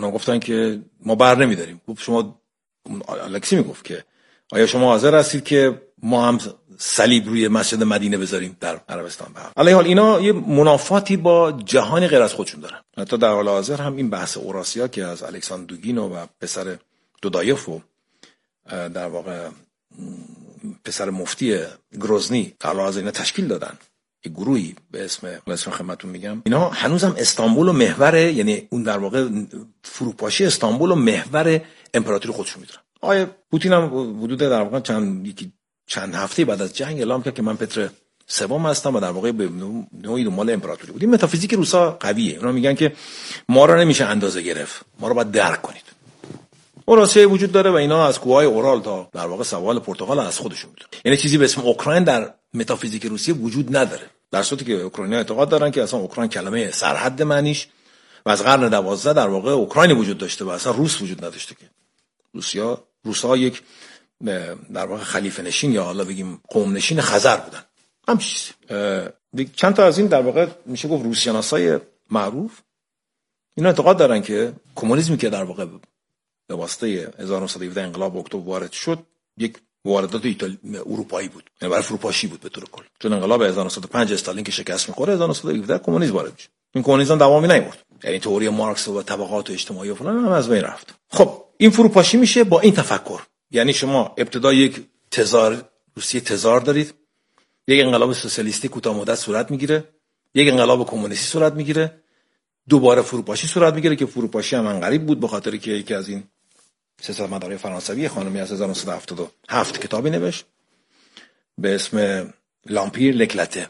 اونا گفتن که ما بر نمیداریم. گفت شما، الکسی میگفت که آیا شما حاضر هستید که ما هم صلیب روی مسجد مدینه بذاریم در عربستان؟ علیه حال اینا یه منافاتی با جهان غیر از خودشون دارن. حتی در حال حاضر هم این بحث اوراسیا که از الکساندر دوگین و پسر دودایف و در واقع پسر مفتی گروزنی در حال حاضر اینا تشکیل دادن یه گروهی به اسم خدمتتون میگم، اینا هنوزم استانبول و محور، یعنی اون در واقع فروپاشی استانبول و محور امپراتوری خودشون میدونن. آقای پوتین هم حدود در واقع چند هفته بعد از جنگ اعلام کرد که من پتر سوم هستم و در واقع به نوعی دنبال امپراتوری بود. این متافیزیک روسا قویه. اونا میگن که ما رو نمیشه اندازه گرفت، ما رو باید درک کنید. اوراسیایی وجود داره و اینا از کوههای اورال تا در واقع سواحل پرتغال از خودشون میدونن. یعنی چیزی به اسم اوکراین در متافیزیک روسیه وجود نداره، در صورتی که اوکراینی‌ها اعتقاد دارن که اصلا اوکراین کلمه سرحد معنیش و از قرن 12 در واقع اوکراین وجود داشته و اصلا روس وجود نداشته. که روس‌ها یک در واقع خلیفه نشین یا حالا بگیم قوم نشین خزر بودن. همین چیزی. چند تا از این در واقع میشه گفت روسیاناسای معروف اینا اعتقاد دارن که کمونیسمی که در واقع به واسطه 1917 انقلاب اکتبر وارد شد یک واردات اروپایی بود، یعنی برای فروپاشی بود به طور کل. چون انقلاب 1905 استالین که شکست می‌خوره 1917 کمونیسم وارد میشه. این کمونیسم دوامی نیاورد، یعنی تئوری مارکس و طبقات اجتماعی و فلان هم از بین رفت. خب این فروپاشی میشه با این تفکر، یعنی شما ابتدا یک تزار روسیه تزار دارید، یک انقلاب سوسیالیستی کوتاه مدت صورت میگیره، یک انقلاب کمونیستی صورت میگیره، دوباره فروپاشی صورت میگیره که فروپاشی هم غریب بود به خاطر که یکی از این سیاستمدارای فرانسوی خانمی از 1977 کتابی نوشت به اسم لامپیر لکلته،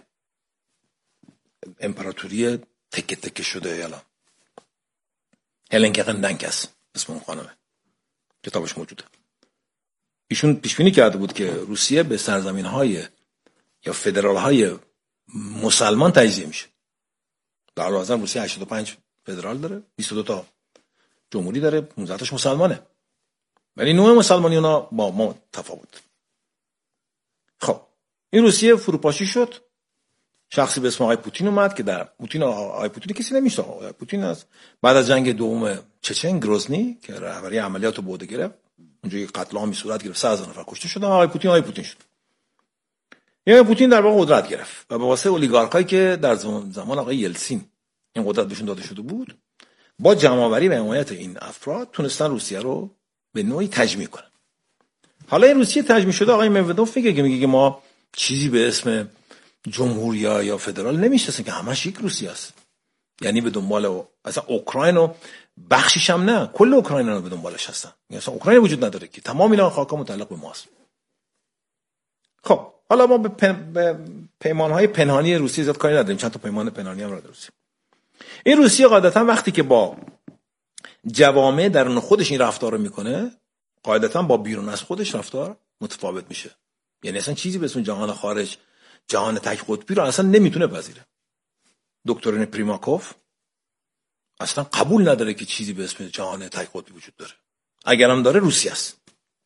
امپراتوری تکه تکه شده یالا. هلن کقندنکس اسم اون خانمه، کتابش موجوده. ایشون پیش بینی کرده بود که روسیه به سرزمین‌های یا فدرال‌های مسلمان تجزیه میشه. در حال حاضر روسیه 85 فدرال داره، 22 تا جمهوری داره، 15 تاش مسلمانه. ولی نوع مسلمانی اونا با ما تفاوت. خب این روسیه فروپاشی شد، شخصی به اسم آقای پوتین اومد که در آقای پوتین کسی نمیشناسه. آقای پوتین از بعد از جنگ دوم چچن گروزنی که رهبری عملیات رو بوده گرفت، اونجا یک قتل عامی صورت گرفت، 100,000 نفر کشته شدن. آقای پوتین شد. یعنی پوتین در واقع قدرت گرفت و به واسطه اولیگارکایی که در زمان آقای یلسین این قدرت بهشون داده شده بود، با جمع‌آوری و حمایت این افراد تونستن روسیه رو به نوعی تجمیع کنن. حالا این روسیه تجمیع شده، آقای مدودوف میگه که ما چیزی به اسم جمهوری یا فدرال نمیشناسیم، که همش یک روسیه است. یعنی به دنبال اصلا اوکراین و بخشیش هم نه، کل اوکراین رو به دنبالش هستن. اصلا اوکراین وجود نداره که تمام اینا خاکا متعلق به ماست. خب حالا ما به پیمانهای پنهانی روسیه زیاد کاری نداریم، چند تا پیمان پنهانی هم داره روسیه. این روسیه قاعدتا وقتی که با جوامع درون خودش این رفتار رو میکنه، قاعدتا با بیرون از خودش رفتار متفاوت میشه. یعنی اصلا چیزی به اسم جهان خارج، جهان تک قطبی رو اصلا نمیتونه پذیره. دکترین پریماکوف اصلا قبول نداره که چیزی به اسم جهان تک قطبی وجود داره. اگرم داره روسیه است.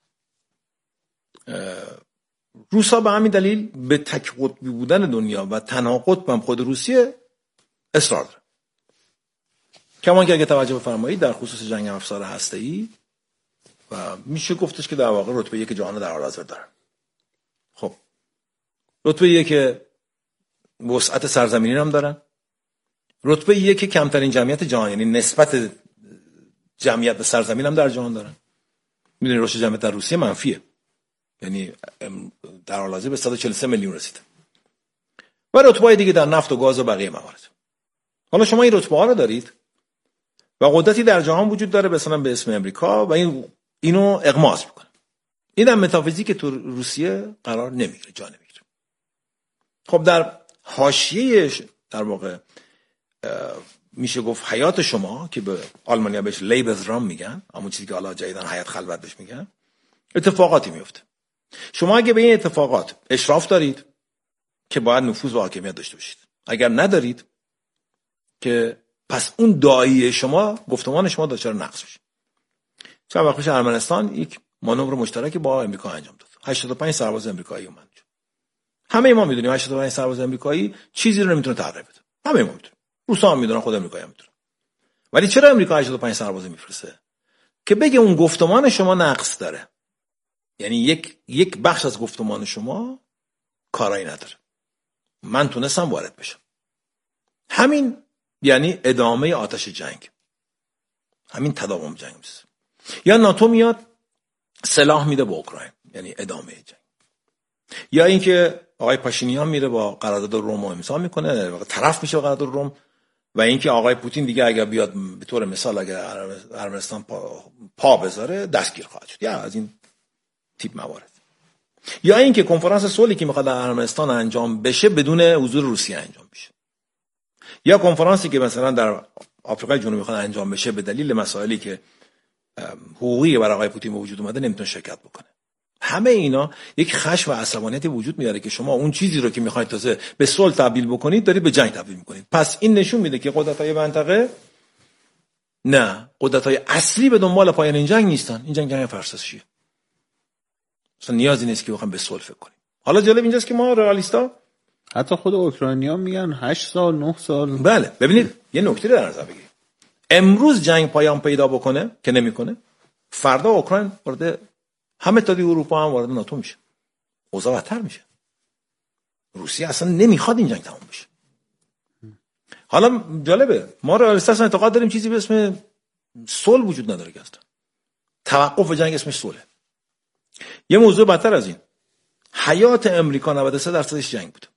روسا به همین دلیل به تک قطبی بودن دنیا و تنها قطب هم خود روسیه اصرار داره. کمان که اگه توجه بفرمایید در خصوص جنگ افزار هسته‌ای و میشه گفتش که در واقع رتبه 1 جهان در حال حاضر دارن. خب رتبه 1 وسعت سرزمینی هم دارن، رتبه 1 کمترین جمعیت جهان، یعنی نسبت جمعیت به سرزمین هم در جهان دارن. میدونید رشد جمعیت در روسیه منفیه، یعنی در حال حاضر به 143 میلیون رسیده. و رتبه‌های دیگه در نفت و گاز و بقیه موارد. حالا شما این رتبه‌ها رو دارید و قدرتی در جهان وجود داره مثلا به اسم امریکا و اینو اغماض میکنه. این هم متافیزیک تو روسیه قرار نمیگیره، جا نمیگیره. خب در حاشیه در واقع میشه گفت حیات شما که به آلمانیا بهش لیبزرام میگن، همون چیزی که حالا جدیدن حیات خلوت بهش میگن، اتفاقاتی میفته. شما اگه به این اتفاقات اشراف دارید که باید نفوذ و حاکمیت داشته باشید، اگر ندارید که پس اون داعیه شما، گفتمان شما دچار نقص میشه. چند وقت پیش ارمنستان یک مانور مشترکی با آمریکا انجام داد. 85 سرباز آمریکایی اومد. همه ما میدونیم 85 سرباز آمریکایی چیزی رو نمیتونه تغییر بده. همه ما میدونیم. روسا هم میدونن، خود آمریکایی هم میدونن. ولی چرا امریکا 85 سرباز میفرسته؟ که بگه اون گفتمان شما نقص داره، یعنی یک بخش از گفتمان شما کارایی نداره، من تونستم وارد بشم. همین یعنی ادامه آتش جنگ، همین تداوم جنگ میشه. یا ناتو میاد سلاح میده به اوکراین، یعنی ادامه جنگ. یا اینکه آقای پاشینیان میره با قرارداد روم امضا میکنه، طرف میشه قرارداد روم. و اینکه آقای پوتین دیگه اگر بیاد به طور مثال اگر ارمنستان پا بذاره دستگیر خواهد شد، یا از این تیپ موارد. یا اینکه کنفرانس صلحی که میخواد در ارمنستان انجام بشه بدون حضور روسیه انجام بشه. یا کنفرانسی که مثلا در آفریقای جنوبی میخواد انجام بشه به دلیل مسائلی که حقوقی برای آقای پوتین به وجود اومده نمیتونه شرکت بکنه. همه اینا یک خشم و عصبانیتی وجود میاره که شما اون چیزی رو که میخواید تازه به صلح تبدیل بکنید دارید به جنگ تبدیل میکنید. پس این نشون میده که قدرت‌های منطقه نه، قدرت‌های اصلی به دنبال پایان این جنگ نیستن. این جنگ فرسایشیه، اصلا نیازی نیست که بخوایم به صلح فکر کنیم. حالا جالب اینجاست که ما رئالیستا، حتی خود اوکراینی‌ها میگن 8 سال 9 سال. بله ببینید یه نکته در نظر بگیرید، امروز جنگ پایان پیدا بکنه که نمیکنه، فردا اوکراین وارد همه اتحادیه اروپا هم وارد ناتو میشه، اوضاع بدتر میشه. روسیه اصلا نمیخواد این جنگ تمام بشه. حالا جالبه ما رئالیستا اصلا اعتقاد داریم چیزی به اسم صلح وجود نداره که اصلا توقف جنگ اسمش صلح. یه موضوع بدتر از این، حیات امریکا 93% جنگ بود.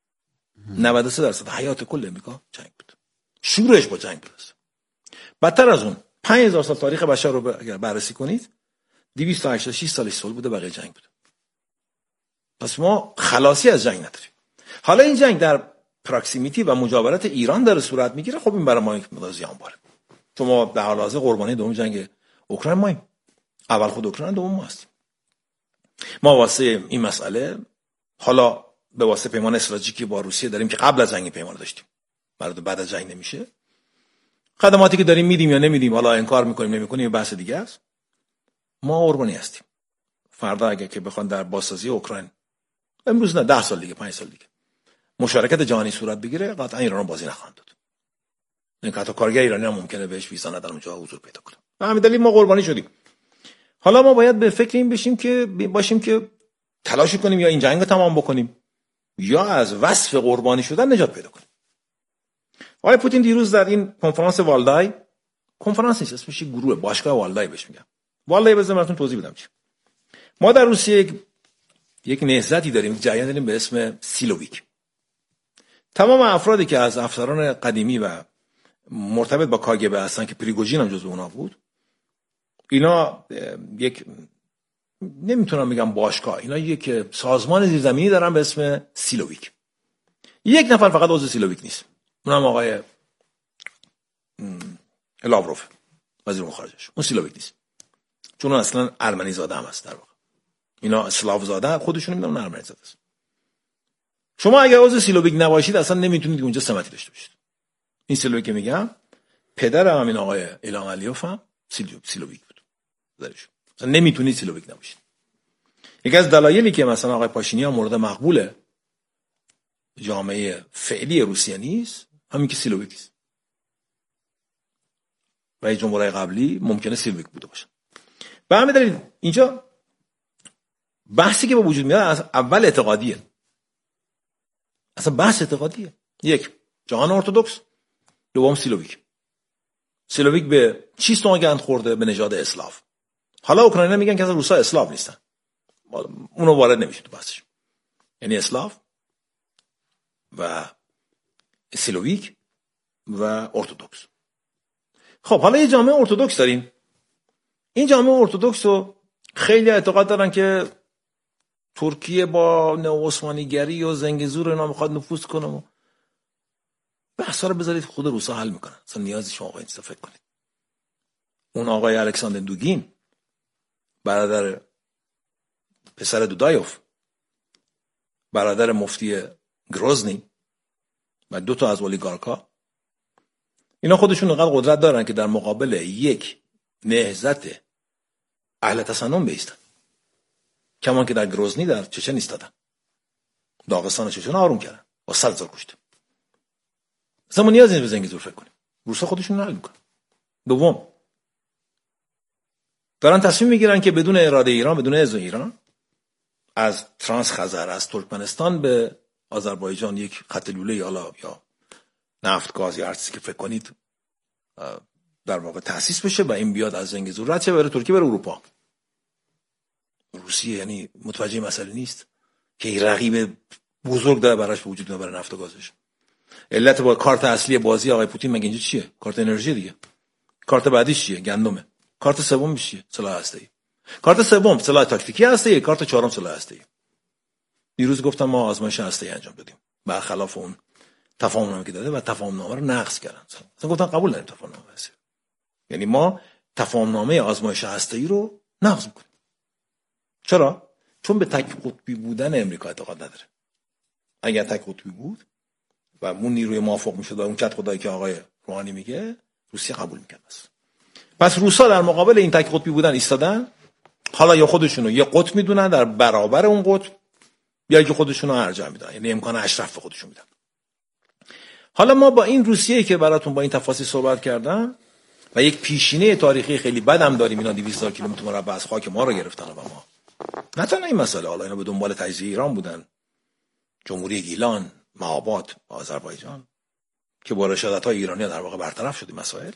93% حیات کل امریکا جنگ بود، شورش با جنگ بود. بدتر از اون 5000 سال تاریخ بشر رو اگر بررسی کنید 286 سالش صلح بوده، بقیه جنگ بوده. پس ما خلاصی از جنگ نداریم. حالا این جنگ در پراکسیمیتی و مجاورت ایران داره صورت میگیره، خب این برای ما یک مقدار زیان باره. چون ما در حال حاضر قربانی دوم جنگ اوکراین ماییم، اول خود اوکراین دوم ما هستیم. ما واسه این مسئله حالا به واسه پیمان استراتژیکی با روسیه داریم که قبل از جنگ پیمان داشتیم، بعد از جنگ نمیشه. خدماتی که داریم میدیم یا نمیدیم، حالا انکار میکنیم نمیکنیم بحث دیگه است. ما قربانی هستیم. فردا اگه که بخوان در بازسازی اوکراین، امروز نه 10 سال دیگه 5 سال دیگه مشارکت جهانی صورت بگیره، قطعا ایران بازی نخواهند داد. این حتی کارگر ایرانی هم ممکنه بهش ویزا ندن اونجا حضور پیدا کنه. به همین دلیل ما قربانی شدیم. حالا ما باید به فکر این باشیم که تلاش کنیم یا این جنگ رو تمام بکنیم یا از وصف قربانی شدن نجات پیدا کنیم. آقای پوتین دیروز در این کنفرانس والدای، کنفرانس نیست اسمش گروه باشگاه والدای بهش میگم. والدای بذارم براتون توضیح بدم چی. ما در روسیه یک نهضتی داریم، جریان داریم به اسم سیلوویک. تمام افرادی که از افسران قدیمی و مرتبط با کاگبه هستن که پریگوژین هم جزو اونها بود، اینا یک نمیتونم بگم باشگاه، اینا یک سازمان زیرزمینی دارن به اسم سیلوویک. یک نفر فقط عضو سیلوویک نیست، اونم آقای لاوروف وزیر امور خارجه. اون سیلوویک نیست چون اون اصلا ارمنی زاده هم هست. در واقع اینا اسلاو زاده خودشون میدونن ارمنی زاده است. شما اگر عضو سیلوویک نباشید اصلا نمیتونید اونجا سمتی داشته باشید. این سیلوویک که میگم پدر همین آقای ایلهام علیوف هم سیلوویک بود. اصلا نمیتونید سیلوویک نباشید. یکی از دلایلی که مثلا آقای پاشینیان مورد مقبول جامعه فعلی روسیه نیست همین که سیلوویک است. رئیس جمهورهای قبلی ممکنه سیلوویک بوده باشه. به همین دلیل اینجا بحثی که به وجود میاد از اول اعتقادیه. اصلا بحث اعتقادیه. یک، جهان ارتدوکس، دوم سیلوویک. سیلوویک به چی سوگند خورده؟ به نژاد اسلاو. حالا اوکراینی‌ها میگن که از روسا اسلاو نیستن، اونو وارد نمیشه تو بحثش. یعنی اسلاو و سیلوویک و ارتدوکس. خب حالا یه جامعه ارتدوکس داریم. این جامعه ارتدوکس رو خیلی اعتقاد دارن که ترکیه با نئوعثمانیگری و زنگزور اینا میخواد نفوذ کنه و بحثا رو بذارید خود روسا حل میکنن. اصلا نیازی شما آقا این فکر کنید. اون آقای الکساندر دوگین برادر پسر دودایوف، برادر مفتی گروزنی و 2 تا از اولیگارکا، اینا خودشون انقدر قدرت دارن که در مقابل یک نهضت اهل تسنن بیستن. کمان که در گروزنی در چچن ایستادن، داغستان و چچن آروم کردن با 100,000 کشته. اصلا ما نیازی نیست به زنگزور فکر کنیم. روسا خودشون حل میکنن. دوم، دارن تصمیم میگیرن که بدون اراده ایران، بدون اذن ایران، از ترانس خزر، از ترکمنستان به آذربایجان یک خط لوله یا نفت، گاز یا هر چیزی که فکر کنید در واقع تأسیس بشه و این بیاد از زنگیزور رد شه بره ترکیه، بره اروپا. روسیه یعنی متوجه مسئله نیست که این رقیب بزرگ داره براش وجود میاره برای نفت و گازش. علت با کارت اصلی بازی آقای پوتین مگه اینجا چیه؟ کارت انرژی دیگه. کارت بعدیش چیه؟ گندمه. کارت سومش چیه؟ سلاح هسته‌ای. کارت سوم سلاح تاکتیکی هسته‌ای، کارت چهارم سلاح هسته‌ای. دیروز گفتم ما آزمایش هسته‌ای انجام دادیم برخلاف اون تفاهمنامه که داده و تفاهمنامه رو نقض کردن. اصلا گفتن قبول نداریم تفاهمنامه هسته‌ای. یعنی ما تفاهمنامه آزمایش هسته‌ای رو نقض می‌کنیم. چرا؟ چون به تک قطبی بودن امریکا اعتقاد نداره. اگر تک قطبی بود و اون نیروی موافق میشد و اون کت خدایی که آقای روحانی میگه، روسیه قبول میکرد. پس روسا در مقابل این تک قطبی بودن ایستادن. حالا یا خودشونو یه قطب میدونن در برابر اون قطب، یا که خودشونو ارجح میدن، یعنی امکان اشرف به خودشون میدن. حالا ما با این روسیه‌ای که براتون با این تفاصیل صحبت کردم و یک پیشینه تاریخی خیلی بدم داریم، اینا 200,000 کیلومتر مربع از خاک ما رو گرفتن و ما نه تنها این مسئله، حالا اینا به دنبال تجزیه ایران بودن، جمهوری گیلان، مهاباد، آذربایجان که با رشادت‌های ایرانی در واقع برطرف شد این مسائل.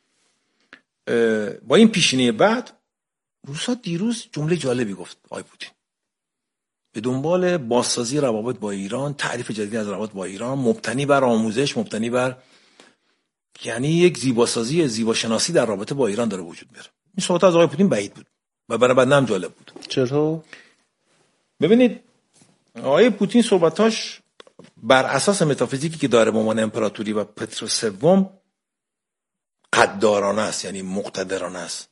با این پیشینه بعد روسا دیروز جمله جالبی گفت آقای پوتین، به دنبال بازسازی روابط با ایران، تعریف جدید از روابط با ایران مبتنی بر آموزش، مبتنی بر یعنی یک زیباسازی، زیباشناسی در رابطه با ایران داره وجود میاره. این صحبت از آقای پوتین بعید بود و برای بنده هم جالب بود. چرا؟ ببینید آقای پوتین صحبتاش بر اساس متافیزیکی که داره به عنوان امپراتوری و پتر سوم قدارانه است، یعنی مقتدرانه است.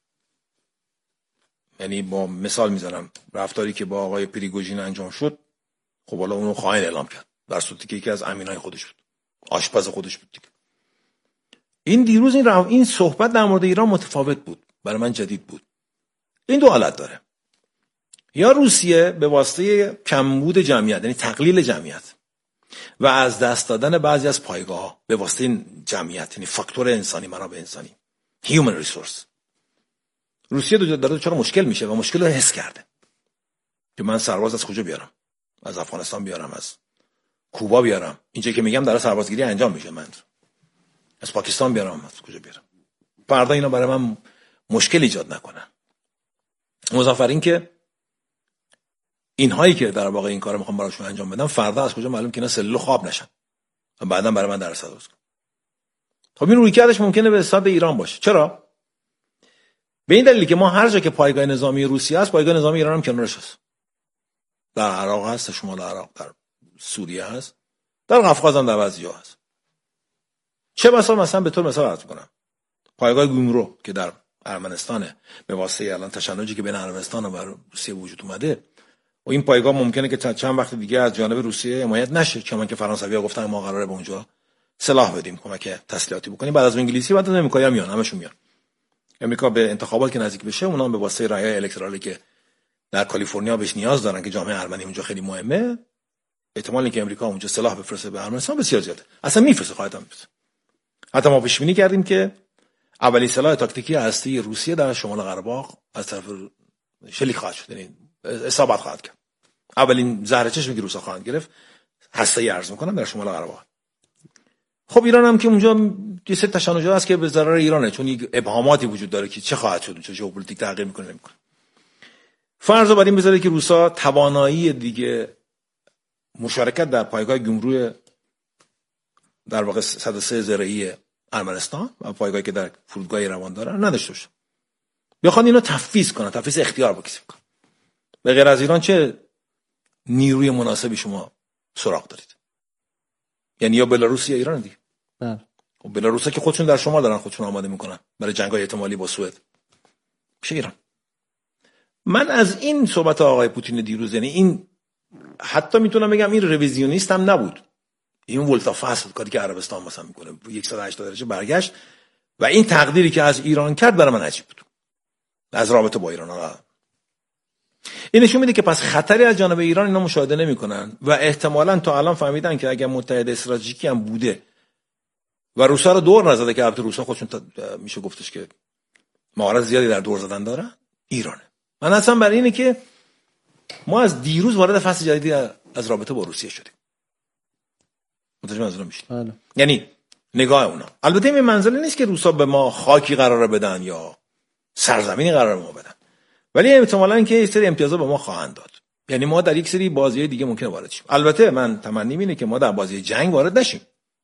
یعنی با مثال میزنم، رفتاری که با آقای پریگوژین انجام شد، خب حالا اونو خائن اعلام کرد در صورتی که یکی از امینای خودش بود، آشپز خودش بود دیگه. این دیروز این صحبت در مورد ایران متفاوت بود، برای من جدید بود. این دو حالت داره، یا روسیه به واسطه کمبود جمعیت، یعنی تقلیل جمعیت و از دست دادن بعضی از پایگاه‌ها به واسطه جمعیت، یعنی فاکتور انسانی، منابع انسانی، human resource، روسیه داره چرا مشکل میشه و مشکل رو حس کرده که من سرباز از کجا بیارم، از افغانستان بیارم، از کوبا بیارم، اینجا که میگم داره سربازگیری انجام میشه، من از پاکستان بیارم، از کجا بیارم، فردا اینا برای من مشکل ایجاد نکنن. مضافر این که اینهایی که در واقع این کارو میخوام براشون انجام بدم، فردا از کجا معلوم که اینا سلول خواب نشن و بعداً برای من درس درست کنن. خب این رویکردش ممکنه به حساب ایران باشه. چرا؟ به این دلیلی که ما هر جا که پایگاه نظامی روسیه است، پایگاه نظامی ایران هم کنارش هست. در عراق هست، در شمال عراق، در سوریه هست، در قفقاز هم در بعضی جا هست. چه بسا مثلا به طور مثال عرض می‌کنم، پایگاه گومرو که در ارمنستانه، به واسطه الان تشنجی که بین ارمنستان و روسیه وجود اومده، و این پایگاه ممکنه که چند وقت دیگه از جانب روسیه حمایت نشه، چون که فرانسوی‌ها گفتن ما قراره به اونجا سلاح بدیم، کمک تسلیحاتی بکنیم، بعد از انگلیسی، بعد از امریکایی هم میان، همشون میان. امریکا به انتخابات که نزدیک بشه، اونا به واسطه رأی الکترالی که در کالیفرنیا بهش نیاز دارن که جامعه ارمنی اونجا خیلی مهمه، احتمالی که امریکا اونجا سلاح بفرسته به ارمنستان بسیار زیاده. اصلا میفرسته، خواهد هم میفرسته. حتی ما پیش بینی کردیم که اولین سلاح تاکتیکی هسته روسیه در شمال قره‌باغ از طرف شلیک خواهد شد، یعنی اصابت خواهد کرد. اولین زهر چشمی که روسا خواهند گرفت هسته‌ای ارز می‌کنن در شمال قره‌باغ. خب ایران هم که اونجا یه سری تشنجات هست که به ضرر ایرانه، چون یک ابهاماتی وجود داره که چه خواهد شد، چه ژئوپلیتیک تغییر می‌کنه نمی‌کنه. فرض رو بر این بذارید که روسا توانایی دیگه مشارکت در پایگاه گمرو در واقع 103 زرعی ارمنستان و پایگاهی که در فرودگاه روان دارن نداشته باشه. بخوان اینو تفویض کنن، تفویض اختیار بکنن. به غیر از ایران چه نیروی مناسبی شما سراغ دارید؟ یعنی یا بلاروس یا ایران دیگه. خب بلاروسا که خودشون در شمال دارن خودشون آماده میکنن برای جنگ‌های احتمالی با سوئد. میشه ایران. من از این صحبت آقای پوتین دیروز، یعنی این حتی میتونم بگم این رویزیونیست هم نبود. این ولتافاس کاری که عربستان مثلا میکنه 180 درجه برگشت و این تقدیری که از ایران کرد برای من عجیب بود. از رابطه با ایران این نشون میده که پس خطری از جانب ایران اینا مشاهده نمیکنن و احتمالاً تا الان فهمیدن که اگر متحد استراتژیکی هم بوده و روسا رو دور نزده که البته روسا خودشون میشه گفتش که مهارت زیادی در دور زدن دارن، ایرانه. من اصلا برای اینه که ما از دیروز وارد فصل جدیدی از رابطه با روسیه شدیم. متوجه منظورم میشین؟ یعنی نگاه اونا. البته این منزله نیست که روسا به ما خاکی قراره بدن یا سرزمینی قراره ما بدن، ولی احتمالاً که یه سری امتیازات به ما خواهند داد. یعنی ما در یک سری بازی‌های دیگه ممکنه وارد شیم. البته من تمنیم اینه که ما در بازی جنگ وارد نشیم.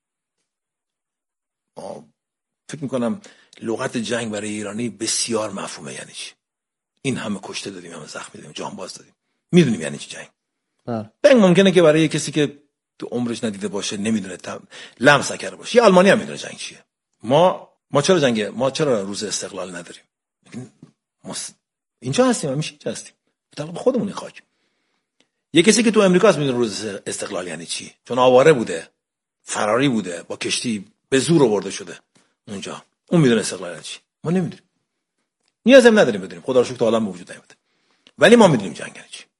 فکر میکنم لغت جنگ برای ایرانی بسیار مفهومه. یعنی چی؟ این همه کشته دادیم، همه زخم دادیم، جان باز دادیم، میدونیم یعنی چی جنگ. جنگ ممکنه که برای کسی که تو عمرش ندیده باشه، نمیدونه، لمس نکرده باشه. یه آلمانی هم میدونه جنگ چیه. ما چرا جنگه؟ ما چرا روز استقلال نداریم؟ ما اینجا هستیم، همیشه اینجا هستیم. طبق خودمون خاک. یه کسی که تو امریکا است میدونه روز استقلال یعنی چی، چون آواره بوده، فراری بوده، با کشتی به زور آورده شده اونجا. اون میدونه استقلال یعنی چی. ما نمیدونیم. نیاز هم نداریم بدونیم. خدا رو شکر تا الان موجود نیومده. ولی ما میدونیم جنگ یعنی چی.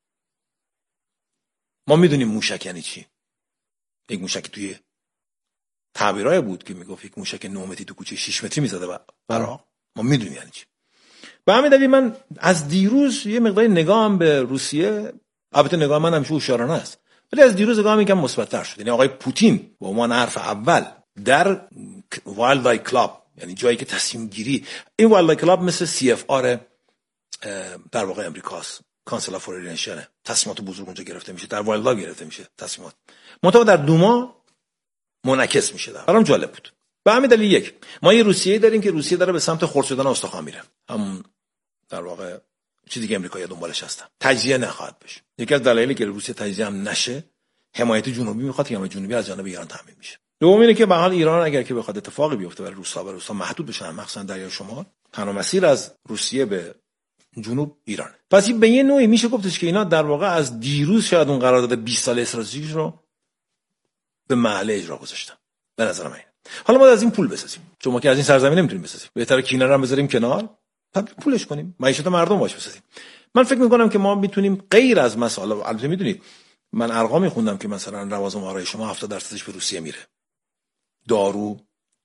ما میدونیم موشک یعنی چی. یک موشک توی تعبیرای بود که میگفت یک موشک 9 متری تو کوچه 6 متری میزده برا. ما میدونیم یعنی چی. به همین دلیل من از دیروز یه مقدار نگاهم به روسیه، البته نگاه من همیشه هوشیارانه است، ولی از دیروز نگاهم یکم مثبت‌تر شد. یعنی آقای پوتین با عنوان حرف اول در وایلدای کلاب، یعنی جایی که تصمیم گیری، این وایلدای کلاب مثل CFR در واقع امریکاست، کانسل اف فورین نشنه، تصمیمات بزرگ اونجا گرفته میشه، در وایلدای گرفته میشه تصمیمات، منتها در دوما منعکس میشه. برام جالب بود. به همین دلیل یک ما یه روسیه داریم که روسیه داره به سمت خرد شدن استخوان میره، همون در واقع چیزی که امریکا دنبالش هستن. تجزیه نخواهد بشه. یکی از دلایلی که روسیه تجزیه هم نشه، حمایت جنوبی میخواد که حمایت جنوبی از جانب ایران تامین میشه. دوم اینه که به حال ایران اگر که بخواد اتفاقی بیفته برای روسا محدود بشن، مخصوصا دریای شمال، تنها مسیر از روسیه به جنوب ایران. پس به یه نوعی میشه گفتش که اینا در واقع از دیروز شاید اون قرارداد 20 ساله استراتژیک رو به محل اجرا گذاشتن. به نظر من حالا ما از این پول بسازیم، چون ما که از این سرزمین نمیتونیم بسازیم، بهتره کینه رو هم بذاریم کنار، پولش کنیم، معیشت مردم باش بسازیم. من فکر میکنم که ما میتونیم غیر از مسائل، البته میدونید من ارقامی خوندم که مثلا لوازم آرایش شما 70% به روسیه میره، دارو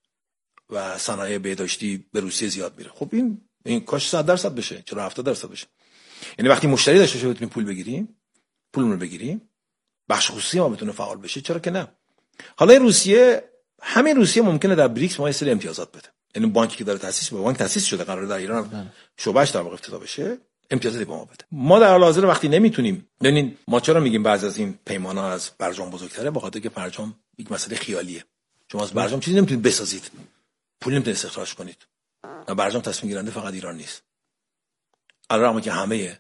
و صنایع بهداشتی به روسیه زیاد میره. خب این کاش 100% بشه، چرا 70% بشه؟ یعنی وقتی مشتری داشته باشه بتونیم پول بگیریم، پولمون رو بگیریم، بخش خصوصی ما بتونه فعال بشه، چرا که نه؟ حالا روسیه، همین روسیه ممکنه در بریکس ما یه سری امتیازات بده. یعنی بانکی که داره تأسیس شده، قراره در ایران شعبهش در واقع افتتاح بشه، امتیازاتی به ما بده. ما در حال حاضر وقتی نمیتونیم، ببینید ما چرا میگیم بعضی از این پیمانا از برجام بزرگتره؟ به خاطر که برجام یک مسئله خیالیه. شما از برجام چیزی نمیتونید بسازید، پول نمیتونید استخراج کنید. برجام تصمیم گیرنده فقط ایران نیست. البته که همه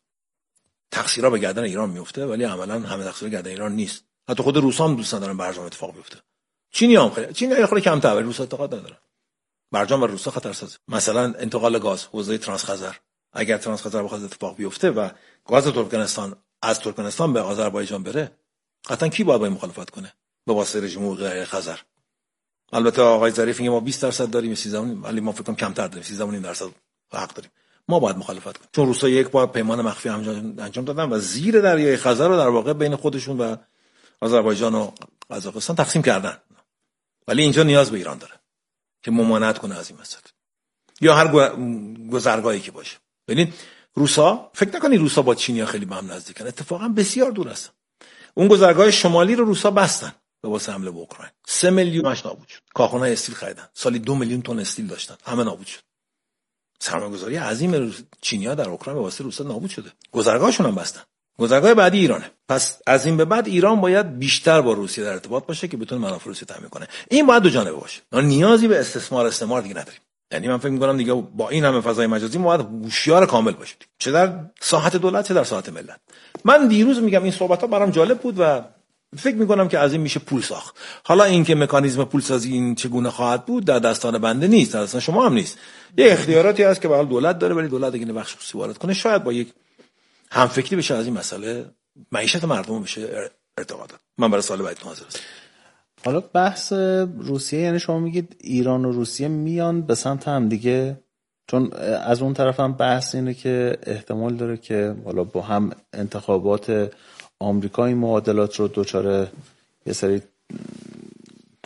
تقصیرها به گردن ایران میفته، ولی عملاً همه تقصیر گردن ایران نیست. حتی خود روسا هم دوست ندارن برجام اتفاق بیفته. چینی‌ها هم خیلی، چینی‌ها خیلی کمتر، ولی روسا اعتقاد ندارن. برجام و روسا خطرسازه. مثلا انتقال گاز، حوزه ترانسخزر، اگر ترانسخزر بخواد اتفاق بیفته و گاز ترکمنستان از ترکمنستان به آذربایجان بره، قطعاً کی باید با این مخالفت کنه؟ به واسطه رژیم غیر خزر. البته آقای ظریف میگه ما 20% داریم، 13، ولی ما فکر کنم کمتر داریم، 13.5% حق داریم. ما باید مخالفت کنیم، چون روسا یک بار پیمان مخفی انجام دادن و زیر دریای خزر رو در واقع بین خودشون و آذربایجان و قزاقستان تقسیم کردن. ولی اینجا نیاز به ایران داره که ممانعت کنه از این مسئله، یا هر گذرگاهی که باشه. ببینید روسا، فکر نکنید روسا با چینیا خیلی به هم نزدیکن، اتفاقا بسیار دور هستن. اون گذرگاه شمالی رو روسا بستن به واسه حمله به اوکراین. 3 میلیون ماش نابود شد. کارخانه‌های استیل خریدن، سالی 2 میلیون تن استیل داشتن، همه نابود شد. سرمایه‌گذاری عظیم چینیا در اوکراین به واسه روسا نابود شده. گذرگاهشون هم بستن. گذرگاه بعدی ایرانه. پس از این به بعد ایران باید بیشتر با روسیه در ارتباط باشه که بتونه منافع روسیه تامین کنه. این باید دو جانبه باشه. ما نیازی به استثمار دیگه نداریم. یعنی من فکر می‌کنم دیگه با این همه فضای مجازی ما باید هوشیار کامل باشیم، چه در ساحت دولت چه در ساحت ملت. من دیروز میگم این صحبت‌ها برام جالب بود و فکر می‌کنم که از این میشه پول ساخت. حالا اینکه مکانیزم پول سازی این چگونه خواهد بود در دستان بنده نیست، در دستان شما هم نیست. یه اختیاراتی هست که به حال دولت داره، ولی دولت اگه بخش خصوصی وارد کنه شاید با یک همفکری بشه از این مسئله معیشت مردم بشه ارتقا داد. من برای سوال بعدی حاضر هستم. حالا بحث روسیه، یعنی شما میگید ایران و روسیه میان به سمت هم دیگه، چون از اون طرف هم بحث اینه که احتمال داره که حالا با هم انتخابات آمریکا این معادلات رو دوچاره یه سری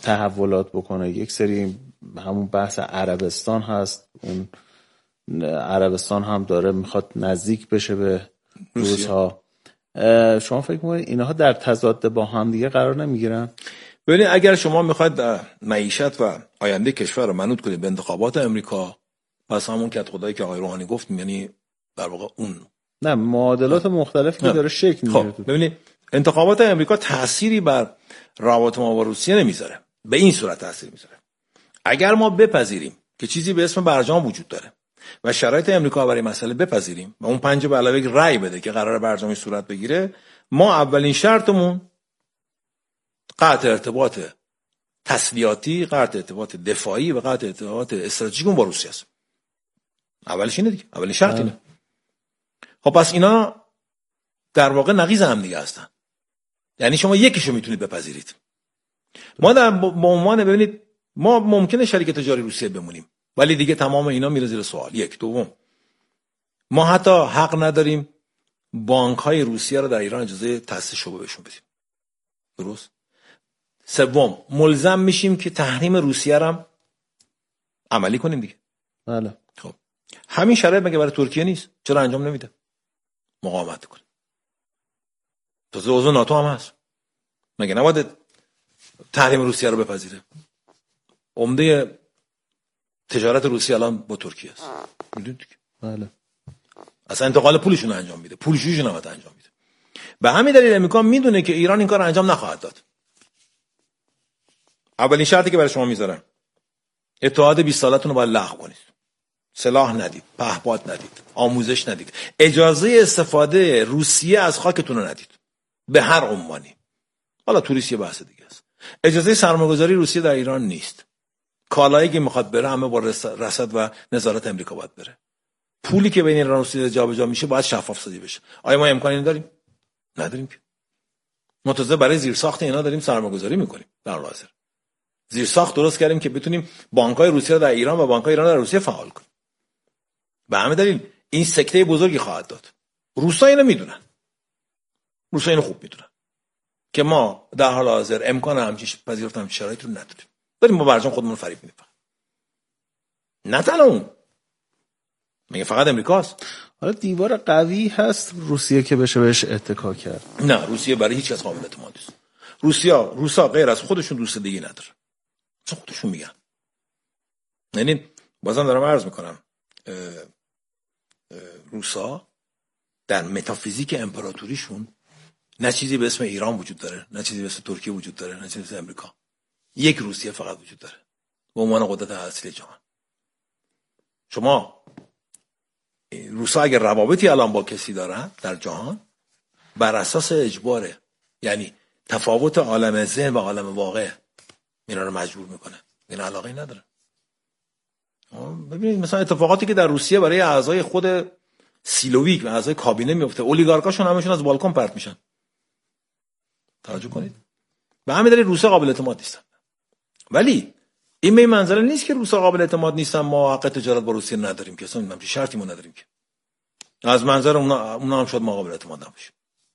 تحولات بکنه. یک سری همون بحث عربستان هست، اون عربستان هم داره میخواد نزدیک بشه به روس‌ها. شما فکر می‌کنید اینها در تضاد با هم دیگه قرار نمیگیرن؟ ببینید اگر شما میخواید معیشت و آینده کشور رو منوط کنید به انتخابات امریکا، پس همون کت خدایی که آقای روحانی گفت، یعنی در واقع اون نه معادلات مختلفی که داره شکل میگیره. خب ببینید انتخابات امریکا تأثیری بر روابط ما با روسیه نمیذاره، به این صورت تأثیر میذاره. اگر ما بپذیریم که چیزی به اسم برجام وجود داره و شرایط امریکا برای مسئله بپذیریم و اون 5+1 رأی بده که قرار برجامی صورت بگیره، ما اولین شرطمون قطع ارتباط تسلیحاتی، قطع ارتباط دفاعی و قطع ارتباط استراتژیک با روسیه است. اولش اینه دیگه، اولین شرط اینه. خب پس اینا در واقع نقیض هم دیگه هستن. یعنی شما یکیشو میتونید بپذیرید. ما در به عنوان ببینید ما ممکنه شریک تجاری روسیه بمونیم، ولی دیگه تمام اینا میره زیر سوال. یک. دوم، ما حتی حق نداریم بانک‌های روسیه رو در ایران اجازه تأسیس شعبه بهشون بدیم. درست؟ سوم، ملزم میشیم که تحریم روسیه رو هم عملی کنیم دیگه. بله. خب همین شرایط مگه برای ترکیه نیست؟ چرا انجام نمیده؟ مقاومت کنه. تو عضو ناتو هم هست. مگه نباید تحریم روسیه رو بپذیره؟ عمده تجارت روسیه الان با ترکیه است. میدونید دیگه. بله. اصلا انتقال پولشون انجام میده. پولشویشون هم انجام میده. به همین دلیل امریکا میدونه که ایران این کار انجام نخواهد داد. اولین شرطی که برای شما میذارن، اتحاد 20 سالتون رو باید لغو کنید. سلاح ندید، پهپاد ندید، آموزش ندید، اجازه استفاده روسیه از خاکتون رو ندید به هر عنوانی. حالا توریست یه بحث دیگه است. اجازه سرمایه‌گذاری روسیه در ایران نیست. کالایی که میخواد بره همه با رصد و نظارت امریکا باید بره. پولی که بین ایران و روسیه جابجا میشه باید شفاف سازی بشه. آیا ما امکانی داریم؟ نداریم که. متأسفانه برای زیرساخت اینا داریم سرمایه‌گذاری میکنیم در حال حاضر. زیرساخت درست کردیم که بتونیم بانک‌های روسیه در ایران و بانک‌های ایران در روسیه فعال کنیم. به همین دلیل این سکته بزرگی خواهد داد. روسا اینو میدونن. روسا اینو خوب میدونن که ما در حال حاضر امکان همچین پذیرفتن همچین شرایطی رو نداریم. داریم با برجام خودمون رو فریب میدیم. نه تنها اون، میگه فقط امریکاست. حالا دیوار قوی هست روسیه که بشه بهش اتکا کرد. نه، روسیه برای هیچ کس قابل اعتماد نیست. روسا غیر از خودشون دوست دیگه نداره. چون خودشون میگن. یعنی بازم دارم عرض میکنم روسا در متافیزیک امپراتوریشون نه چیزی به اسم ایران وجود داره، نه چیزی به اسم ترکیه وجود داره، نه چیزی به اسم امریکا. یک روسیه فقط وجود داره به عنوان قدرت اصلی جهان. شما روسا اگر روابطی الان با کسی دارن در جهان بر اساس اجباره، یعنی تفاوت عالم ذهن و عالم واقع اینا رو مجبور میکنه. این علاقه نداره. ببینید مثلا اتفاقاتی که در روسیه برای اعضای خود سیلویک و اعضای کابینه میفته، اولیگارکاشون همشون از بالکن پرت میشن. توجه کنید. به همین دلیل روسا قابل اعتماد نیستن. ولی این به منظره نیست که روسا قابل اعتماد نیستن ما حق تجارت با روسیه نداریم که اصلا همچین شرطی ما نداریم که. از منظر اونا هم شاید ما قابل اعتماد نباشیم.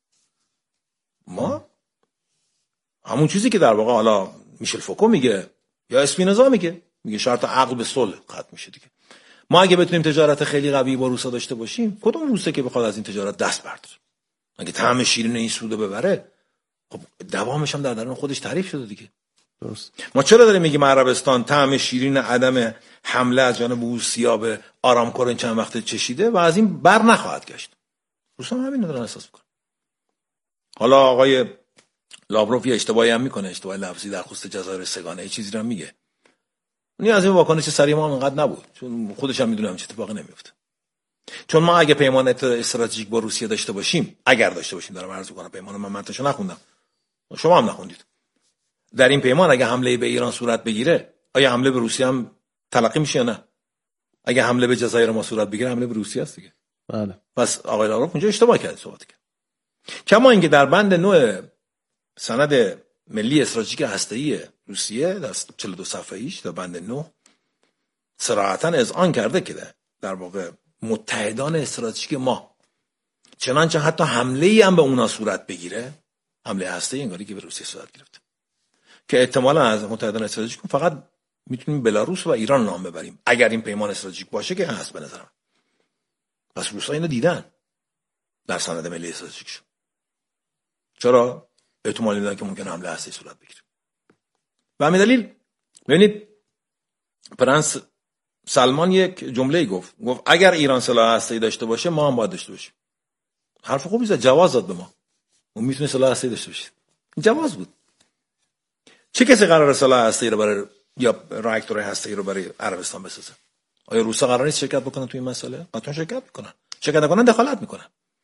ما همون چیزی که در واقع حالا میشل فوکو میگه یا اسپینوزا میگه شرط عقل به صلح ختم میشه دیگه. ما اگه بتونیم تجارت خیلی قوی با روسا داشته باشیم، کدوم روسه که بخواد از این تجارت دست برداره؟ اگه طعم شیرین این سودو ببره، خب دوامش هم در درون خودش تعریف شده دیگه. درست. ما چرا داریم میگیم عربستان طعم شیرین عدم حمله از جانب روسیه به آرامکو این چند وقت چشیده و از این بر نخواهد گشت. روسا هم همین دارن احساس میکنن. حالا آقای لاوروف یه اشتباهی هم میکنه، اشتباه لفظی در خصوص جزایر سگانه ای چیزی رو میگه. اون از این واکنش سریع ما انقدر نبود، چون خودش هم میدونه همین اتفاقی نمیفته. چون ما اگه پیمان استراتژیک با روسیه داشته باشیم، اگر داشته باشیم، دارم عرض می‌کنم پیمان من منتشو نخوندم، شما هم نخوندید. در این پیمان اگه حمله به ایران صورت بگیره، آیا حمله به روسیه هم تلقی میشه یا نه؟ اگه حمله به جزایر ما صورت بگیره، حمله به روسیه است دیگه. بله. پس آقای لاوروف اونجا اشتباه کرد صحبت کرد. کما اینکه در بند 9 سند ملی استراتژیک هسته‌ای روسیه در 42 صفحه‌ایش در بند 9 صراحتاً اذعان کرده که در واقع متحدان استراتژیک ما، چنانچه حتی حمله‌ای هم به اونا صورت بگیره، حمله هسته‌ای انگاری که به روسیه صورت گرفته، که احتمالاً از متحدان استراتژیک فقط میتونیم بلاروس و ایران نام ببریم اگر این پیمان استراتژیک باشه که هست به نظرم. پس روسا اینو دیدن در سند ملی استراتژیکشون. چرا؟ احتمال میدن که ممکنه حمله هسته‌ای صورت بگیره. و همین دلیل ببینید پرنس سلمان یک جمله‌ای گفت اگر ایران سلاح هسته‌ای داشته باشه ما هم باید داشته باشیم. حرف خوبی زد، جواز داد به ما. اون میتونه سلاح هسته‌ای داشته باشه. این جواز بود. چه کسی قراره سلاح هسته‌ای رو برای یا راکتور هسته‌ای رو برای عربستان بسازه؟ آیا روسا قرار نیست شرکت بکنن توی این مسئله؟ قطعا شرکت میکنن. شرکت نکنن دخالت میکنن.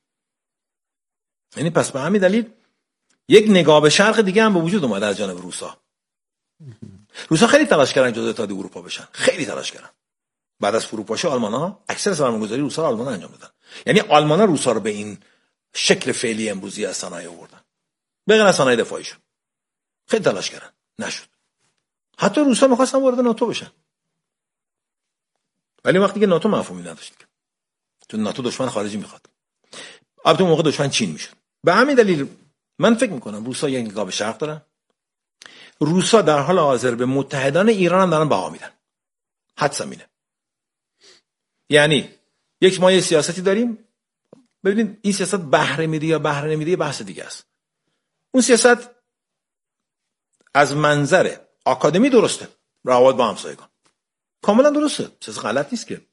یعنی پس به همین دلیل یک نگاه به شرق دیگه هم به وجود اومده از جانب روسا. روسا خیلی تلاش کردن جزء اتحادیه اروپا بشن. خیلی تلاش کردن. بعد از فروپاشی آلمان‌ها اکثر سرمایه‌گذاری روسا رو آلمان‌ها انجام دادن. یعنی آلمان‌ها روسا رو به این شکل فعلی امروزی از صنایع آوردن. به غیر از صنایع دفاعیشون. خیلی تلاش کردن. نشد. حتی روسا می‌خواستن وارد ناتو بشن. ولی وقتی که ناتو مفهومی نداشت. چون ناتو دشمن خارجی می‌خواد. البته اون موقع دشمن چین میشد. به همین دلیل من فکر می‌کنم روسا یک نگاه به شرق دارن. روسا در حال حاضر به متحدان ایران هم دارن بها میدن. حدس اینه. یعنی یک ما یه سیاستی داریم. ببینید این سیاست بهره میده یا بهره نمیده بحث دیگه است. اون سیاست از منظر آکادمی درسته. روابط با همسایگان کاملا درسته. چیز غلط نیست که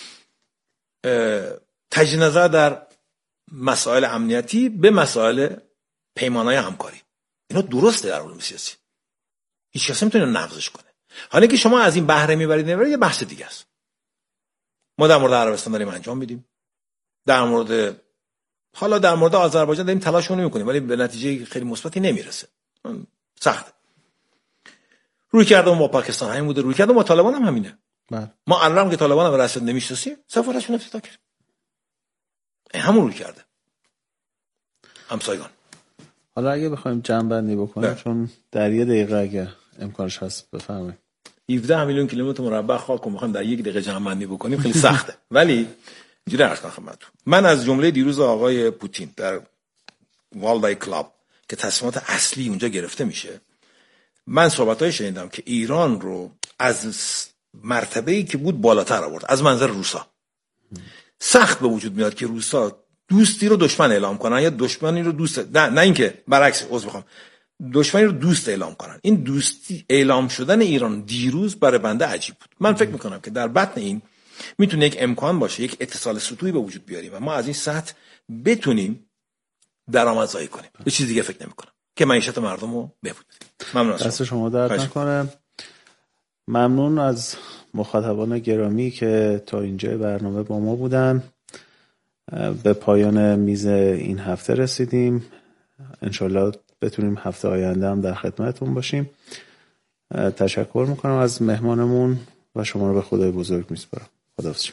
تجدید نظر در مسائل امنیتی به مسائل پیمانهای همکاری اینا درسته در علوم سیاسی. هیچ کسی نمیتونه نقضش کنه. حالا که شما از این بهره میبرید یه بحث دیگه است. ما در مورد عربستان داریم انجام میدیم. در مورد آذربایجان داریم تلاشمون میکنیم ولی به نتیجه خیلی مثبتی نمیرسه. سخته. روی کردم با پاکستان همین بوده، روی کردم با طالبان هم همینه. ما الان که طالبان رو رسد نمیشناسیم سفارتشون افتتاح کرد. همون روی کرده. همسایگان. حالا اگه بخوایم جمع‌بندی بکنیم چون در یه دقیقه اگه امکانش هست بفرمایید. 17 میلیون کیلومتر مربع خاک رو می‌خوایم در یک دقیقه جمع‌بندی بکنیم خیلی سخته. ولی اینجوری عرض کنم خدمتتون. من از جمله دیروز آقای پوتین در والدای کلاب که تصمیمات اصلی اونجا گرفته میشه من صحبت‌های شنیدم که ایران رو از مرتبه‌ای که بود بالاتر آورد از منظر روسا. سخت به وجود میاد که روسا دوستی رو دشمن اعلام کنن یا دشمنی رو دوست نه اینکه برعکس دشمنی رو دوست اعلام کنن. این دوستی اعلام شدن ایران دیروز برای بنده عجیب بود. من فکر میکنم که در بطن این میتونه یک امکان باشه یک اتصال سطوحی به وجود بیاریم و ما از این سطح بتونیم درآمدزایی کنیم. به چیز دیگه فکر نمیکنم که معیشت مردم رو بهبود بدیم. ممنون از دست شما درد نکنه. ممنون از مخاطبان گرامی که تا اینجا برنامه با ما بودن. به پایان میز این هفته رسیدیم. انشالله بتونیم هفته آینده هم در خدمتتون باشیم. تشکر میکنم از مهمانمون و شما رو به خدای بزرگ میسپارم. خداحافظ.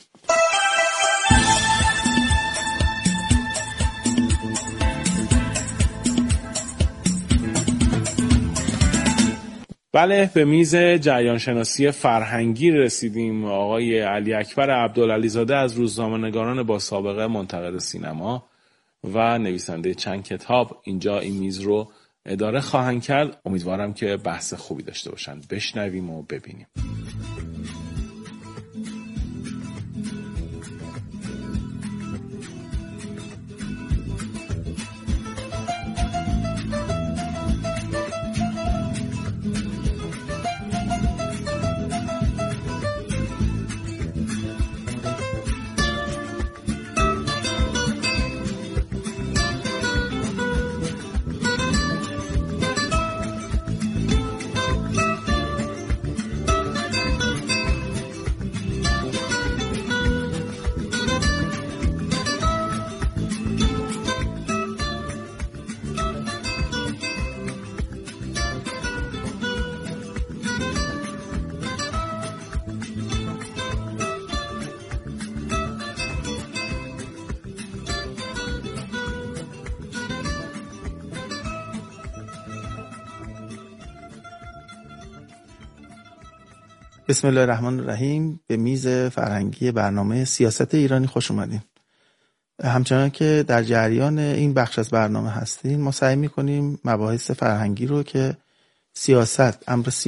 بله، به میز جریان شناسی فرهنگی رسیدیم. آقای علی اکبر عبدالعلیزاده از روزنامه‌نگاران با سابقه منتقد سینما و نویسنده چند کتاب اینجا این میز رو اداره خواهند کرد. امیدوارم که بحث خوبی داشته باشن. بشنویم و ببینیم. بسم الله الرحمن الرحیم. به میز فرهنگی برنامه سیاست ایرانی خوش اومدین. همچنان که در جریان این بخش از برنامه هستین ما سعی میکنیم مباحث فرهنگی رو که سیاست، امر